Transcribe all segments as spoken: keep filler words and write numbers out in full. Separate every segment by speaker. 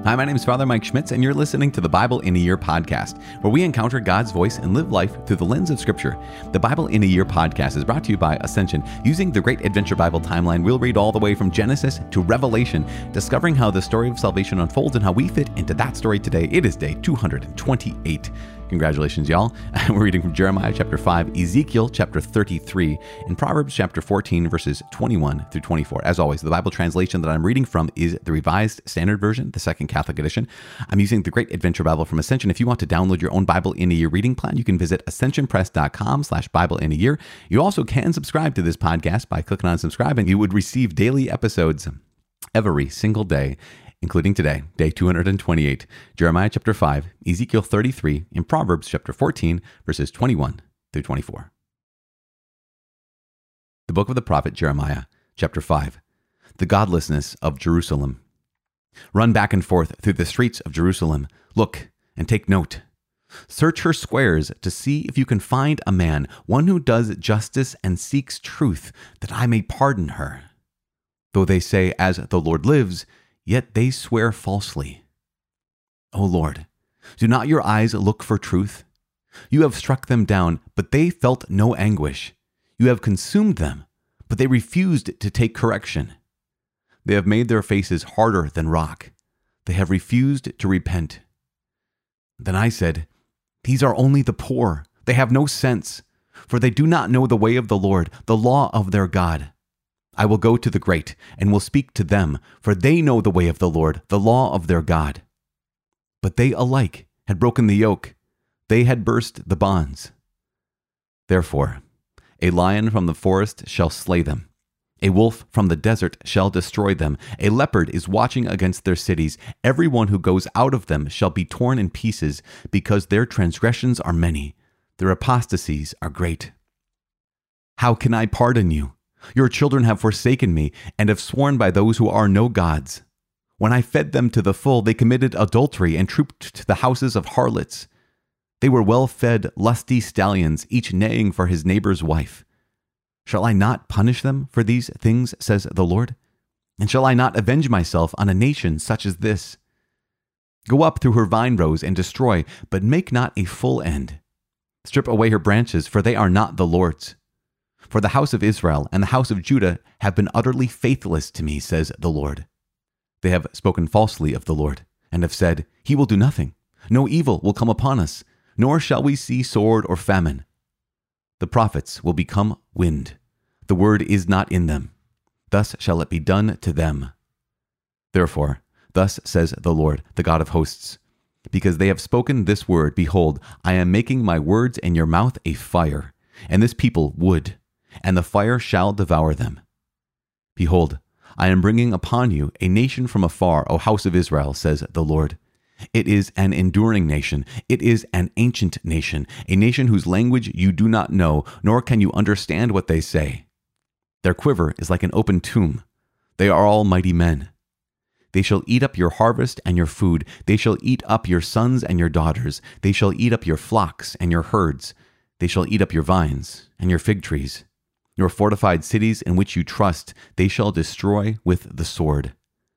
Speaker 1: Hi, my name is Father Mike Schmitz, and you're listening to the Bible in a Year podcast, where we encounter God's voice and live life through the lens of Scripture. The Bible in a Year podcast is brought to you by Ascension. Using the Great Adventure Bible timeline, we'll read all the way from Genesis to Revelation, discovering how the story of salvation unfolds and how we fit into that story today. It is day two hundred twenty-eight. Congratulations, y'all. We're reading from Jeremiah chapter five, Ezekiel chapter thirty-three, and Proverbs chapter fourteen, verses twenty-one through twenty-four. As always, the Bible translation that I'm reading from is the Revised Standard Version, the Second Catholic Edition. I'm using the Great Adventure Bible from Ascension. If you want to download your own Bible in a Year reading plan, you can visit ascensionpress.com slash Bible in a Year. You also can subscribe to this podcast by clicking on subscribe, and you would receive daily episodes every single day, including today, day two hundred twenty-eight, Jeremiah chapter five, Ezekiel thirty-three, and Proverbs chapter fourteen, verses twenty-one through twenty-four. The book of the prophet Jeremiah, chapter five, the godlessness of Jerusalem. Run back and forth through the streets of Jerusalem. Look and take note. Search her squares to see if you can find a man, one who does justice and seeks truth, that I may pardon her. Though they say, as the Lord lives, yet they swear falsely. O Lord, do not your eyes look for truth? You have struck them down, but they felt no anguish. You have consumed them, but they refused to take correction. They have made their faces harder than rock. They have refused to repent. Then I said, these are only the poor. They have no sense, for they do not know the way of the Lord, the law of their God. I will go to the great and will speak to them, for they know the way of the Lord, the law of their God. But they alike had broken the yoke. They had burst the bonds. Therefore, a lion from the forest shall slay them. A wolf from the desert shall destroy them. A leopard is watching against their cities. Everyone who goes out of them shall be torn in pieces, because their transgressions are many. Their apostasies are great. How can I pardon you? Your children have forsaken me and have sworn by those who are no gods. When I fed them to the full, they committed adultery and trooped to the houses of harlots. They were well-fed, lusty stallions, each neighing for his neighbor's wife. Shall I not punish them for these things, says the Lord? And shall I not avenge myself on a nation such as this? Go up through her vine rows and destroy, but make not a full end. Strip away her branches, for they are not the Lord's. For the house of Israel and the house of Judah have been utterly faithless to me, says the Lord. They have spoken falsely of the Lord, and have said, he will do nothing. No evil will come upon us, nor shall we see sword or famine. The prophets will become wind. The word is not in them. Thus shall it be done to them. Therefore, thus says the Lord, the God of hosts, because they have spoken this word, behold, I am making my words in your mouth a fire, and this people wood, and the fire shall devour them. Behold, I am bringing upon you a nation from afar, O house of Israel, says the Lord. It is an enduring nation. It is an ancient nation, a nation whose language you do not know, nor can you understand what they say. Their quiver is like an open tomb. They are all mighty men. They shall eat up your harvest and your food. They shall eat up your sons and your daughters. They shall eat up your flocks and your herds. They shall eat up your vines and your fig trees. Your fortified cities in which you trust, they shall destroy with the sword.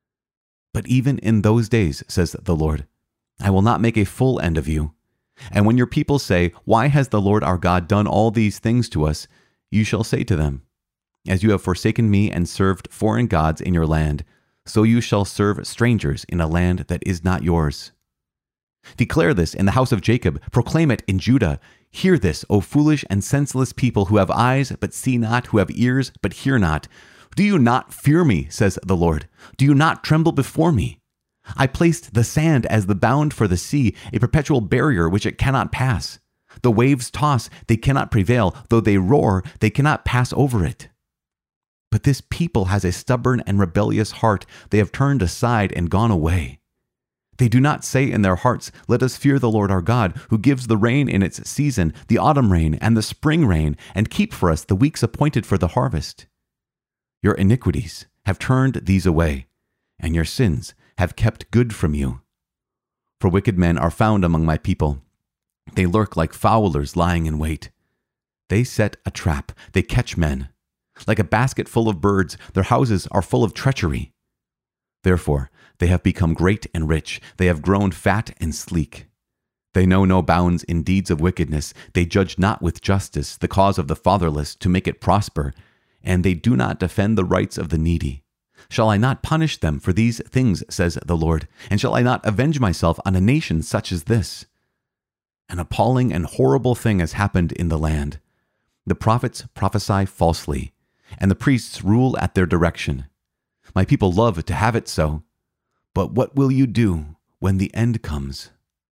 Speaker 1: But even in those days, says the Lord, I will not make a full end of you. And when your people say, why has the Lord our God done all these things to us? You shall say to them, as you have forsaken me and served foreign gods in your land, so you shall serve strangers in a land that is not yours. Declare this in the house of Jacob, proclaim it in Judah. Hear this, O foolish and senseless people who have eyes but see not, who have ears but hear not. Do you not fear me, says the Lord? Do you not tremble before me? I placed the sand as the bound for the sea, a perpetual barrier which it cannot pass. The waves toss, they cannot prevail. Though they roar, they cannot pass over it. But this people has a stubborn and rebellious heart. They have turned aside and gone away. They do not say in their hearts, let us fear the Lord our God, who gives the rain in its season, the autumn rain and the spring rain, and keep for us the weeks appointed for the harvest. Your iniquities have turned these away, and your sins have kept good from you. For wicked men are found among my people. They lurk like fowlers lying in wait. They set a trap, they catch men. Like a basket full of birds, their houses are full of treachery. Therefore, they have become great and rich. They have grown fat and sleek. They know no bounds in deeds of wickedness. They judge not with justice the cause of the fatherless to make it prosper, and they do not defend the rights of the needy. Shall I not punish them for these things, says the Lord? And shall I not avenge myself on a nation such as this? An appalling and horrible thing has happened in the land. The prophets prophesy falsely, and the priests rule at their direction. My people love to have it so. But what will you do when the end comes?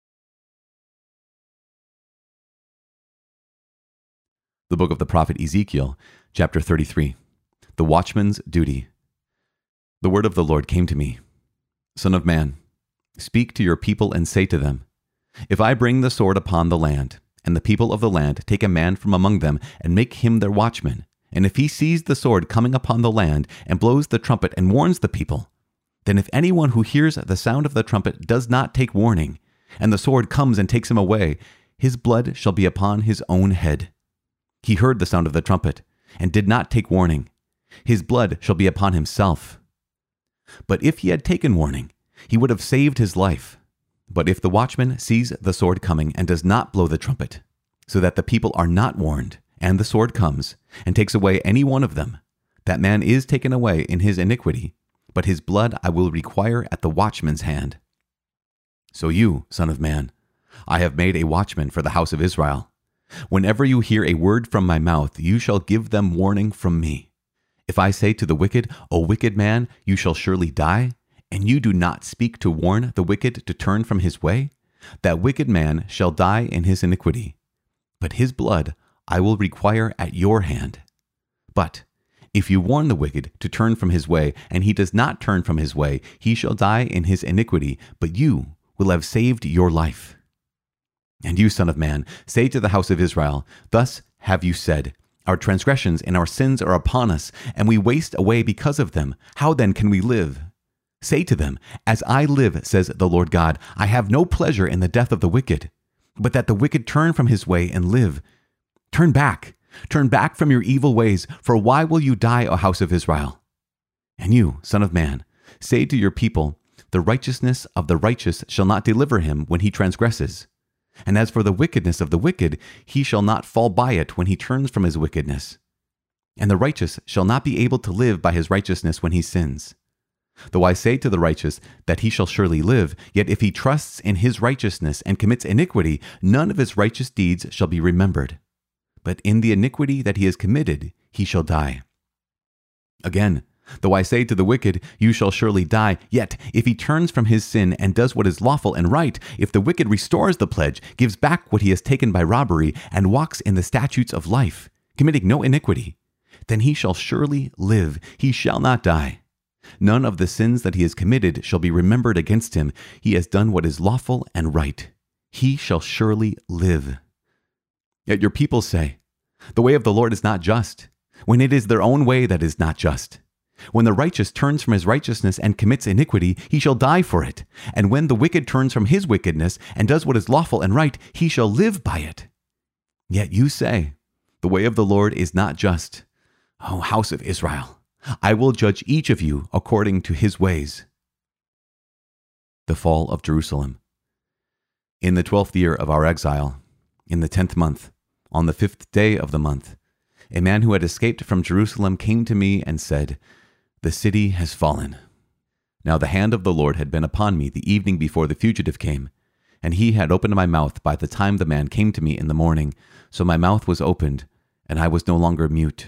Speaker 1: The book of the prophet Ezekiel, chapter thirty-three. The watchman's duty. The word of the Lord came to me. Son of man, speak to your people and say to them, if I bring the sword upon the land, and the people of the land take a man from among them and make him their watchman, and if he sees the sword coming upon the land and blows the trumpet and warns the people, then if anyone who hears the sound of the trumpet does not take warning, and the sword comes and takes him away, his blood shall be upon his own head. He heard the sound of the trumpet, and did not take warning. His blood shall be upon himself. But if he had taken warning, he would have saved his life. But if the watchman sees the sword coming and does not blow the trumpet, so that the people are not warned, and the sword comes, and takes away any one of them, that man is taken away in his iniquity, but his blood I will require at the watchman's hand. So you, son of man, I have made a watchman for the house of Israel. Whenever you hear a word from my mouth, you shall give them warning from me. If I say to the wicked, O wicked man, you shall surely die, and you do not speak to warn the wicked to turn from his way, that wicked man shall die in his iniquity, but his blood I will require at your hand. But if you warn the wicked to turn from his way, and he does not turn from his way, he shall die in his iniquity, but you will have saved your life. And you, son of man, say to the house of Israel, thus have you said, our transgressions and our sins are upon us, and we waste away because of them. How then can we live? Say to them, as I live, says the Lord God, I have no pleasure in the death of the wicked, but that the wicked turn from his way and live. Turn back, turn back from your evil ways, for why will you die, O house of Israel? And you, son of man, say to your people, the righteousness of the righteous shall not deliver him when he transgresses. And as for the wickedness of the wicked, he shall not fall by it when he turns from his wickedness. And the righteous shall not be able to live by his righteousness when he sins. Though I say to the righteous that he shall surely live, yet if he trusts in his righteousness and commits iniquity, none of his righteous deeds shall be remembered. But in the iniquity that he has committed, he shall die. Again, though I say to the wicked, you shall surely die, yet if he turns from his sin and does what is lawful and right, if the wicked restores the pledge, gives back what he has taken by robbery, and walks in the statutes of life, committing no iniquity, then he shall surely live, he shall not die. None of the sins that he has committed shall be remembered against him. He has done what is lawful and right. He shall surely live. Yet your people say, the way of the Lord is not just, when it is their own way that is not just. When the righteous turns from his righteousness and commits iniquity, he shall die for it. And when the wicked turns from his wickedness and does what is lawful and right, he shall live by it. Yet you say, the way of the Lord is not just. O house of Israel, I will judge each of you according to his ways. The fall of Jerusalem. In the twelfth year of our exile, in the tenth month, on the fifth day of the month, a man who had escaped from Jerusalem came to me and said, the city has fallen. Now the hand of the Lord had been upon me the evening before the fugitive came, and he had opened my mouth by the time the man came to me in the morning, so my mouth was opened, and I was no longer mute.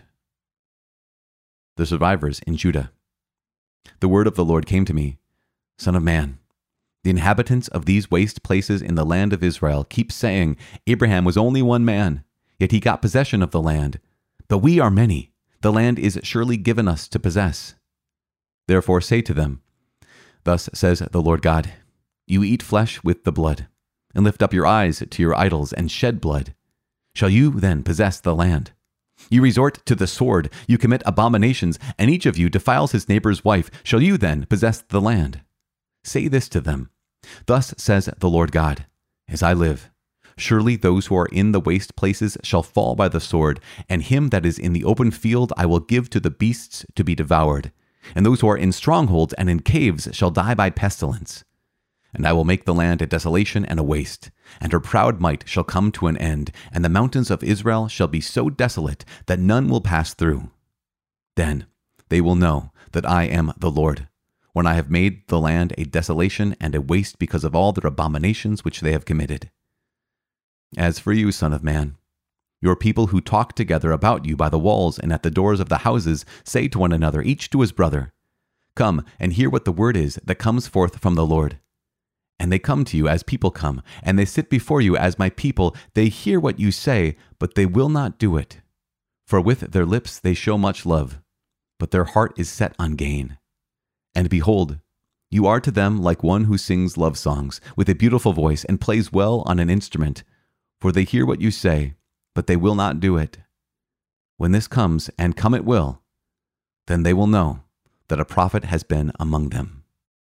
Speaker 1: The survivors in Judah. The word of the Lord came to me, Son of man, the inhabitants of these waste places in the land of Israel keep saying, Abraham was only one man, yet he got possession of the land. But we are many. The land is surely given us to possess. Therefore say to them, thus says the Lord God, you eat flesh with the blood, and lift up your eyes to your idols and shed blood. Shall you then possess the land? You resort to the sword, you commit abominations, and each of you defiles his neighbor's wife. Shall you then possess the land? Say this to them, thus says the Lord God, as I live, surely those who are in the waste places shall fall by the sword, and him that is in the open field I will give to the beasts to be devoured. And those who are in strongholds and in caves shall die by pestilence. And I will make the land a desolation and a waste, and her proud might shall come to an end, and the mountains of Israel shall be so desolate that none will pass through. Then they will know that I am the Lord, when I have made the land a desolation and a waste because of all their abominations which they have committed. As for you, son of man, your people who talk together about you by the walls and at the doors of the houses say to one another, each to his brother, come and hear what the word is that comes forth from the Lord. And they come to you as people come, and they sit before you as my people. They hear what you say, but they will not do it. For with their lips they show much love, but their heart is set on gain. And behold, you are to them like one who sings love songs with a beautiful voice and plays well on an instrument. For they hear what you say, but they will not do it. When this comes, and come it will, then they will know that a prophet has been among them.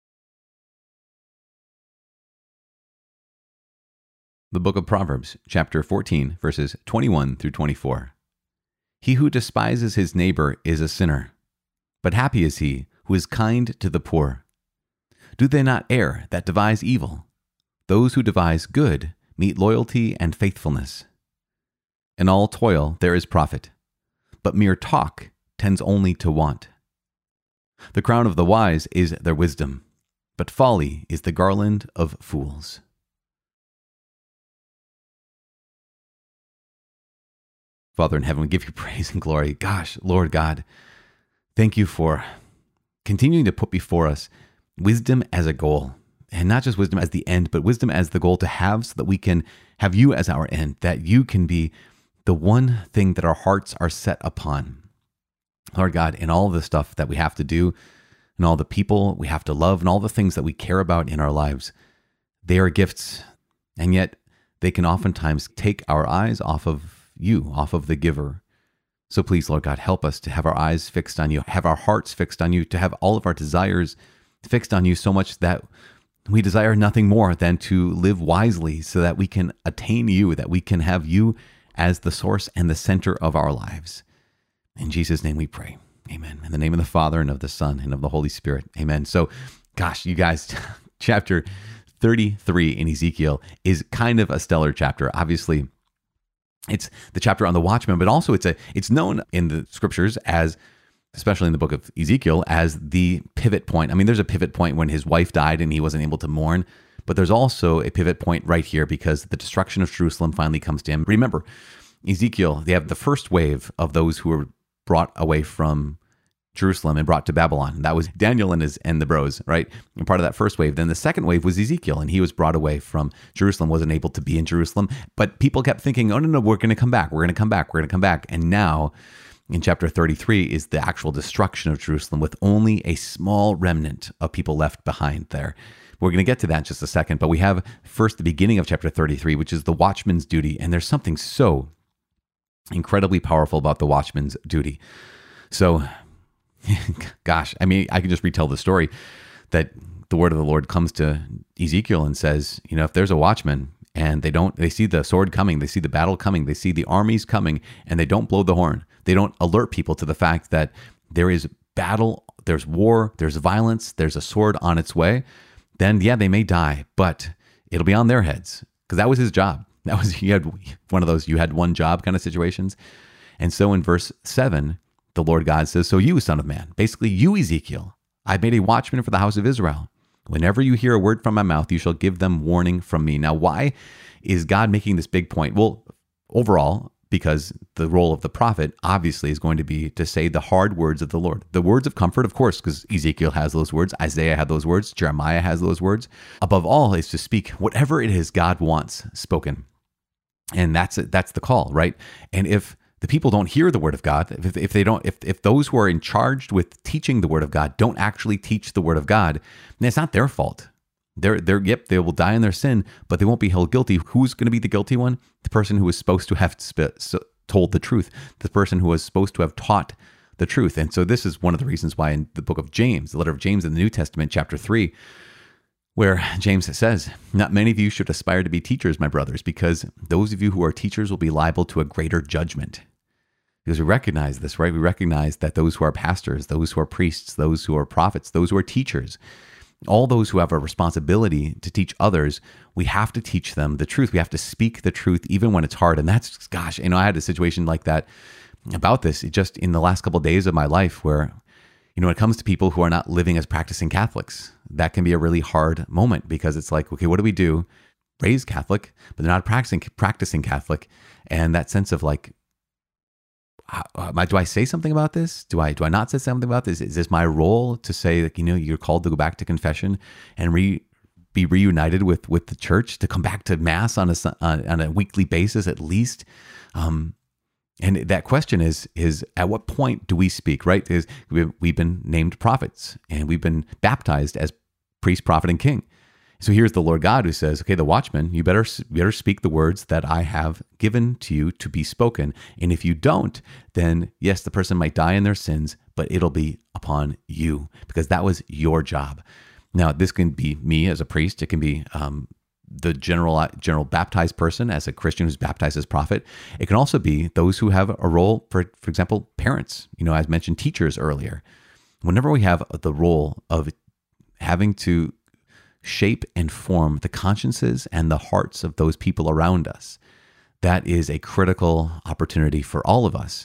Speaker 1: The book of Proverbs, chapter fourteen, verses twenty-one through twenty-four. He who despises his neighbor is a sinner, but happy is he who is kind to the poor. Do they not err that devise evil? Those who devise good meet loyalty and faithfulness. In all toil there is profit, but mere talk tends only to want. The crown of the wise is their wisdom, but folly is the garland of fools. Father in heaven, we give you praise and glory. Gosh, Lord God, thank you for continuing to put before us wisdom as a goal, and not just wisdom as the end, but wisdom as the goal to have so that we can have you as our end, that you can be the one thing that our hearts are set upon. Lord God, in all the stuff that we have to do, and all the people we have to love, and all the things that we care about in our lives, they are gifts, and yet they can oftentimes take our eyes off of you, off of the giver. So please, Lord God, help us to have our eyes fixed on you, have our hearts fixed on you, to have all of our desires fixed on you so much that we desire nothing more than to live wisely so that we can attain you, that we can have you as the source and the center of our lives. In Jesus' name we pray. Amen. In the name of the Father and of the Son and of the Holy Spirit. Amen. So, gosh, you guys, chapter thirty-three in Ezekiel is kind of a stellar chapter. Obviously, it's the chapter on the watchman, but also it's a it's known in the scriptures as, especially in the book of Ezekiel, as the pivot point. I mean, there's a pivot point when his wife died and he wasn't able to mourn, but there's also a pivot point right here because the destruction of Jerusalem finally comes to him. Remember, Ezekiel, they have the first wave of those who were brought away from Jerusalem and brought to Babylon. That was Daniel and his and the bros, right? And part of that first wave. Then the second wave was Ezekiel, and he was brought away from Jerusalem, wasn't able to be in Jerusalem. But people kept thinking, oh, no, no, we're going to come back. We're going to come back. We're going to come back. And now in chapter thirty-three is the actual destruction of Jerusalem with only a small remnant of people left behind there. We're going to get to that in just a second. But we have first the beginning of chapter thirty-three, which is the watchman's duty. And there's something so incredibly powerful about the watchman's duty. So gosh, I mean, I can just retell the story that the word of the Lord comes to Ezekiel and says, you know, if there's a watchman and they don't, they see the sword coming, they see the battle coming, they see the armies coming, and they don't blow the horn, they don't alert people to the fact that there is battle, there's war, there's violence, there's a sword on its way, then yeah, they may die, but it'll be on their heads because that was his job. That was, you had one of those, you had one job kind of situations. And so in verse seven, the Lord God says, so you, son of man, basically you, Ezekiel, I've made a watchman for the house of Israel. Whenever you hear a word from my mouth, you shall give them warning from me. Now, why is God making this big point? Well, overall, because the role of the prophet obviously is going to be to say the hard words of the Lord. The words of comfort, of course, because Ezekiel has those words, Isaiah had those words, Jeremiah has those words. Above all is to speak whatever it is God wants spoken. And that's it. That's the call, right? And if the people don't hear the word of God, if, if they don't, if, if those who are in charge with teaching the word of God don't actually teach the word of God, then it's not their fault. They're, they're, yep, they will die in their sin, but they won't be held guilty. Who's going to be the guilty one? The person who was supposed to have sp- so, told the truth, the person who was supposed to have taught the truth. And so this is one of the reasons why in the book of James, the letter of James in the New Testament, chapter three, where James says, not many of you should aspire to be teachers, my brothers, because those of you who are teachers will be liable to a greater judgment. Because we recognize this, right? We recognize that those who are pastors, those who are priests, those who are prophets, those who are teachers, all those who have a responsibility to teach others, we have to teach them the truth. We have to speak the truth even when it's hard. And that's, gosh, you know, I had a situation like that about this just in the last couple of days of my life where, you know, when it comes to people who are not living as practicing Catholics, that can be a really hard moment because it's like, okay, what do we do? Raised Catholic, but they're not practicing practicing Catholic. And that sense of like, how, do I say something about this? Do I do I not say something about this? Is this my role to say that, you know, you're called to go back to confession and re, be reunited with with the church, to come back to Mass on a on a weekly basis at least? Um, and that question is is at what point do we speak? Right? Because we've, we've been named prophets and we've been baptized as priest, prophet, and king. So here's the Lord God who says, okay, the watchman, you better, you better speak the words that I have given to you to be spoken. And if you don't, then yes, the person might die in their sins, but it'll be upon you because that was your job. Now, this can be me as a priest. It can be um, the general general baptized person as a Christian who's baptized as prophet. It can also be those who have a role, for, for example, parents, you know, as mentioned, teachers earlier. Whenever we have the role of having to shape and form the consciences and the hearts of those people around us, that is a critical opportunity for all of us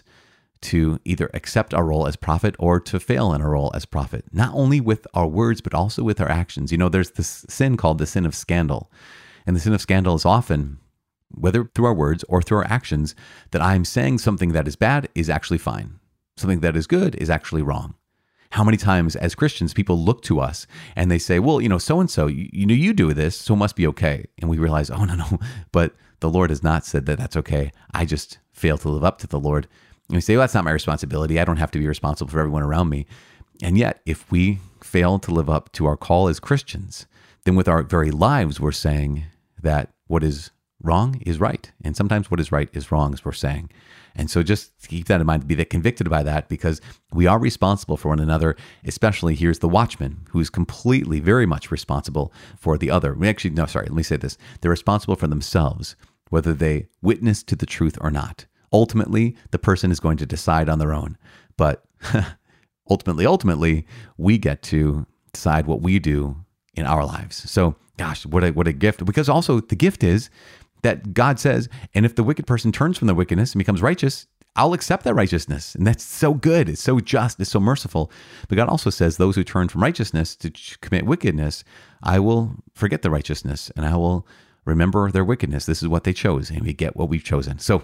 Speaker 1: to either accept our role as prophet or to fail in our role as prophet, not only with our words, but also with our actions. You know, there's this sin called the sin of scandal. And the sin of scandal is often, whether through our words or through our actions, that I'm saying something that is bad is actually fine. Something that is good is actually wrong. How many times as Christians, people look to us and they say, well, you know, so-and-so, you, you know, you do this, so it must be okay. And we realize, oh, no, no, but the Lord has not said that that's okay. I just fail to live up to the Lord. And we say, well, that's not my responsibility. I don't have to be responsible for everyone around me. And yet, if we fail to live up to our call as Christians, then with our very lives, we're saying that what is wrong is right. And sometimes what is right is wrong, as we're saying. And so just keep that in mind, be that convicted by that, because we are responsible for one another, especially here's the watchman who's completely, very much responsible for the other. We actually, no, sorry, let me say this. They're responsible for themselves, whether they witness to the truth or not. Ultimately, the person is going to decide on their own. But ultimately, ultimately, we get to decide what we do in our lives. So, gosh, what a, what a gift. Because also the gift is that God says, and if the wicked person turns from their wickedness and becomes righteous, I'll accept that righteousness. And that's so good. It's so just. It's so merciful. But God also says those who turn from righteousness to commit wickedness, I will forget the righteousness and I will remember their wickedness. This is what they chose, and we get what we've chosen. So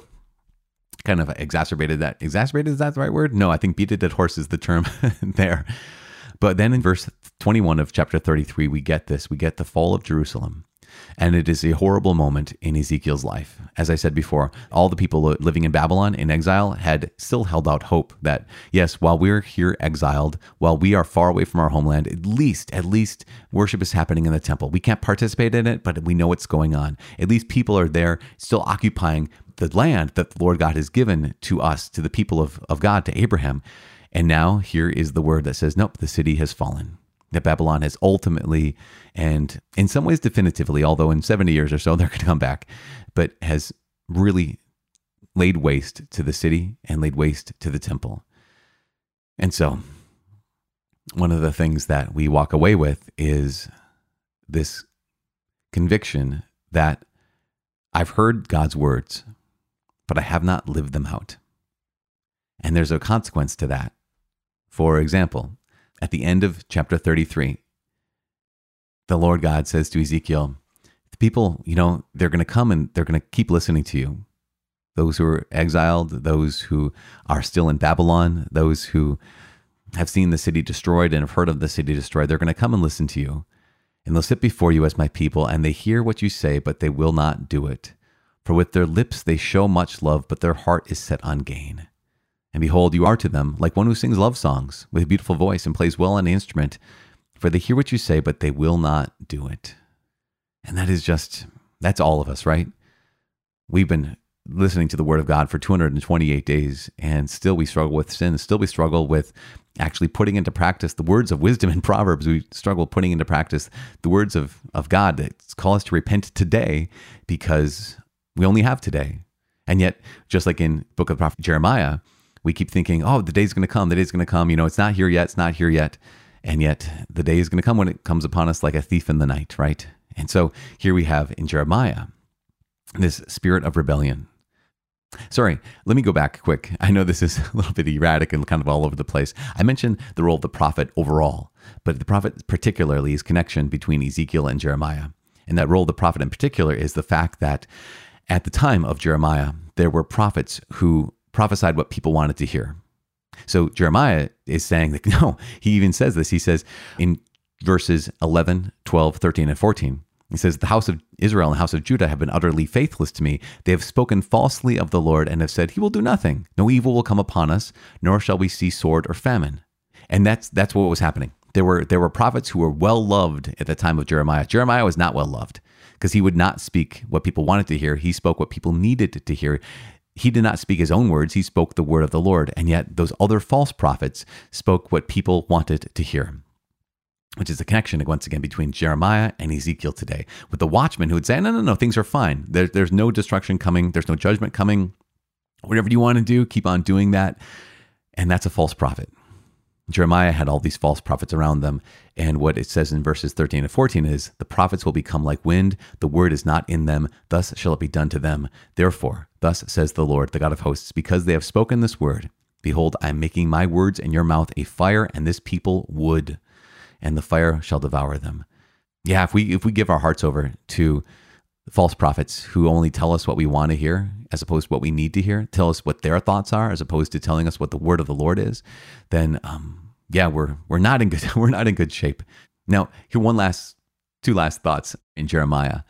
Speaker 1: kind of exacerbated that. Exacerbated, is that the right word? No, I think beat a dead horse is the term there. But then in verse twenty-one of chapter thirty-three, we get this. We get the fall of Jerusalem. And it is a horrible moment in Ezekiel's life. As I said before, all the people living in Babylon in exile had still held out hope that, yes, while we're here exiled, while we are far away from our homeland, at least, at least worship is happening in the temple. We can't participate in it, but we know what's going on. At least people are there still occupying the land that the Lord God has given to us, to the people of, of God, to Abraham. And now here is the word that says, nope, the city has fallen. That Babylon has ultimately, and in some ways definitively, although in seventy years or so they're going to come back, but has really laid waste to the city and laid waste to the temple. And so one of the things that we walk away with is this conviction that I've heard God's words, but I have not lived them out. And there's a consequence to that. For example, at the end of chapter thirty-three, the Lord God says to Ezekiel, the people, you know, they're going to come and they're going to keep listening to you. Those who are exiled, those who are still in Babylon, those who have seen the city destroyed and have heard of the city destroyed, they're going to come and listen to you. And they'll sit before you as my people, and they hear what you say, but they will not do it. For with their lips they show much love, but their heart is set on gain. And behold, you are to them like one who sings love songs with a beautiful voice and plays well on the instrument. For they hear what you say, but they will not do it. And that is just, that's all of us, right? We've been listening to the word of God for two hundred twenty-eight days, and still we struggle with sin. Still we struggle with actually putting into practice the words of wisdom in Proverbs. We struggle putting into practice the words of, of God that call us to repent today, because we only have today. And yet, just like in the book of the prophet Jeremiah, We keep thinking, oh, the day's going to come, the day's going to come. You know, it's not here yet, it's not here yet. And yet the day is going to come when it comes upon us like a thief in the night, right? And so here we have in Jeremiah this spirit of rebellion. Sorry, let me go back quick. I know this is a little bit erratic and kind of all over the place. I mentioned the role of the prophet overall, but the prophet particularly is connection between Ezekiel and Jeremiah. And that role of the prophet in particular is the fact that at the time of Jeremiah, there were prophets who prophesied what people wanted to hear. So Jeremiah is saying that, no, he even says this. He says in verses eleven, twelve, thirteen, and fourteen, he says, the house of Israel and the house of Judah have been utterly faithless to me. They have spoken falsely of the Lord and have said, he will do nothing. No evil will come upon us, nor shall we see sword or famine. And that's that's what was happening. There were there were prophets who were well loved at the time of Jeremiah. Jeremiah was not well loved because he would not speak what people wanted to hear. He spoke what people needed to hear. He did not speak his own words. He spoke the word of the Lord. And yet those other false prophets spoke what people wanted to hear, which is the connection, once again, between Jeremiah and Ezekiel today, with the watchmen who would say, no, no, no, things are fine. There, there's no destruction coming. There's no judgment coming. Whatever you want to do, keep on doing that. And that's a false prophet. Jeremiah had all these false prophets around them. And what it says in verses thirteen and fourteen is, the prophets will become like wind. The word is not in them. Thus shall it be done to them. Therefore, thus says the Lord, the God of hosts, because they have spoken this word, behold, I am making my words in your mouth a fire, and this people wood, and the fire shall devour them. Yeah, if we if we give our hearts over to false prophets who only tell us what we want to hear as opposed to what we need to hear, tell us what their thoughts are as opposed to telling us what the word of the Lord is, then um, yeah, we're we're not in good we're not in good shape. Now, here one last two last thoughts in Jeremiah.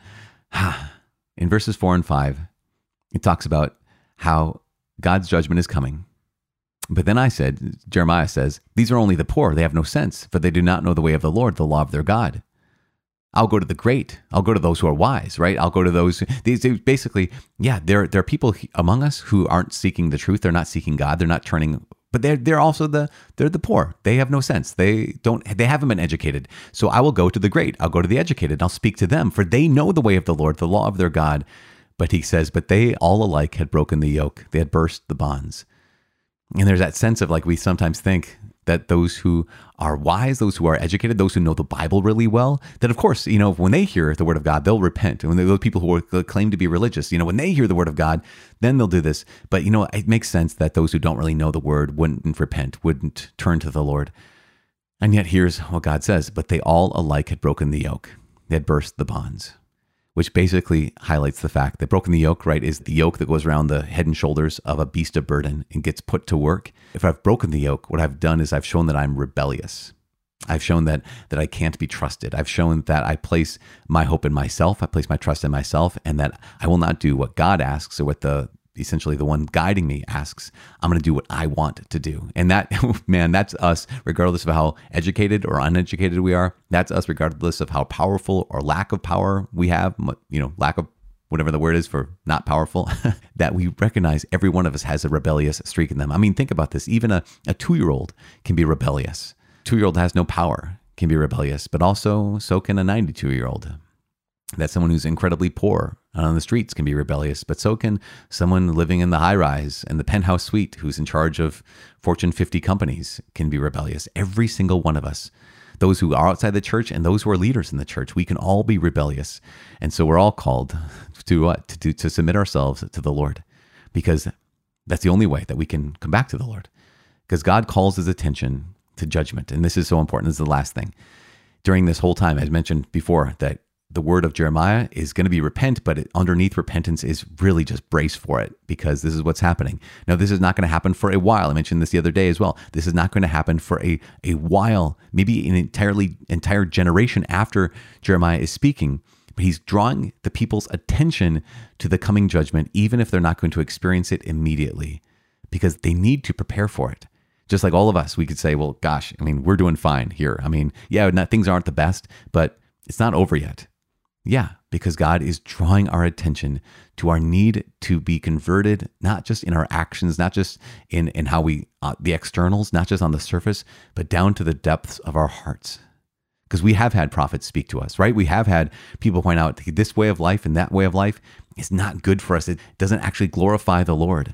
Speaker 1: In verses four and five, it talks about how God's judgment is coming. But then I said, Jeremiah says, these are only the poor. They have no sense, for they do not know the way of the Lord, the law of their God. I'll go to the great. I'll go to those who are wise, right? I'll go to those. These basically, yeah, there, there are people among us who aren't seeking the truth. They're not seeking God. They're not turning, but they're, they're also the, they're the poor. They have no sense. They don't, they haven't been educated. So I will go to the great. I'll go to the educated. I'll speak to them, for they know the way of the Lord, the law of their God. But he says, but they all alike had broken the yoke. They had burst the bonds. And there's that sense of, like, we sometimes think that those who are wise, those who are educated, those who know the Bible really well, that of course, you know, when they hear the word of God, they'll repent. And when those people who are, claim to be religious, you know, when they hear the word of God, then they'll do this. But, you know, it makes sense that those who don't really know the word wouldn't repent, wouldn't turn to the Lord. And yet here's what God says, but they all alike had broken the yoke. They had burst the bonds, which basically highlights the fact that broken the yoke, right, is the yoke that goes around the head and shoulders of a beast of burden and gets put to work. If I've broken the yoke, what I've done is I've shown that I'm rebellious. I've shown that that I can't be trusted. I've shown that I place my hope in myself. I place my trust in myself, and that I will not do what God asks or what the essentially the one guiding me asks. I'm going to do what I want to do. And that, man, that's us, regardless of how educated or uneducated we are. That's us, regardless of how powerful or lack of power we have, you know, lack of whatever the word is for not powerful, that we recognize every one of us has a rebellious streak in them. I mean, think about this. Even a, a two-year-old can be rebellious. Two-year-old has no power, can be rebellious, but also so can a ninety-two-year-old. That someone who's incredibly poor on the streets can be rebellious, but so can someone living in the high rise and the penthouse suite who's in charge of Fortune fifty companies can be rebellious. Every single one of us, those who are outside the church and those who are leaders in the church, we can all be rebellious. And so we're all called to what? To, to, to submit ourselves to the Lord, because that's the only way that we can come back to the Lord, because God calls his attention to judgment. And this is so important. This is the last thing. During this whole time, I mentioned before that the word of Jeremiah is going to be repent, but it, underneath repentance is really just brace for it, because this is what's happening. Now, this is not going to happen for a while. I mentioned this the other day as well. This is not going to happen for a, a while, maybe an entirely entire generation after Jeremiah is speaking. But he's drawing the people's attention to the coming judgment, even if they're not going to experience it immediately, because they need to prepare for it. Just like all of us, we could say, well, gosh, I mean, we're doing fine here. I mean, yeah, not, things aren't the best, but it's not over yet. Yeah, because God is drawing our attention to our need to be converted, not just in our actions, not just in, in how we, uh, the externals, not just on the surface, but down to the depths of our hearts. Because we have had prophets speak to us, right? We have had people point out this way of life and that way of life is not good for us. It doesn't actually glorify the Lord.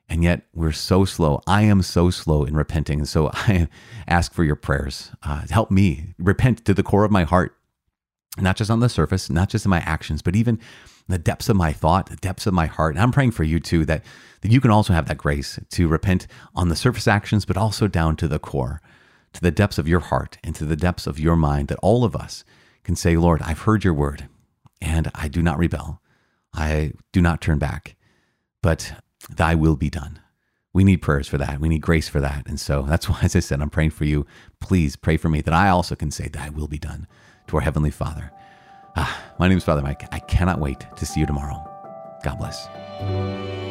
Speaker 1: And yet we're so slow. I am so slow in repenting. And so I ask for your prayers. Uh, help me repent to the core of my heart, not just on the surface, not just in my actions, but even the depths of my thought, the depths of my heart. And I'm praying for you too, that, that you can also have that grace to repent on the surface actions, but also down to the core, to the depths of your heart and to the depths of your mind, that all of us can say, Lord, I've heard your word and I do not rebel. I do not turn back, but thy will be done. We need prayers for that. We need grace for that. And so that's why, as I said, I'm praying for you. Please pray for me that I also can say thy will be done to our Heavenly Father. Ah, my name is Father Mike. I cannot wait to see you tomorrow. God bless.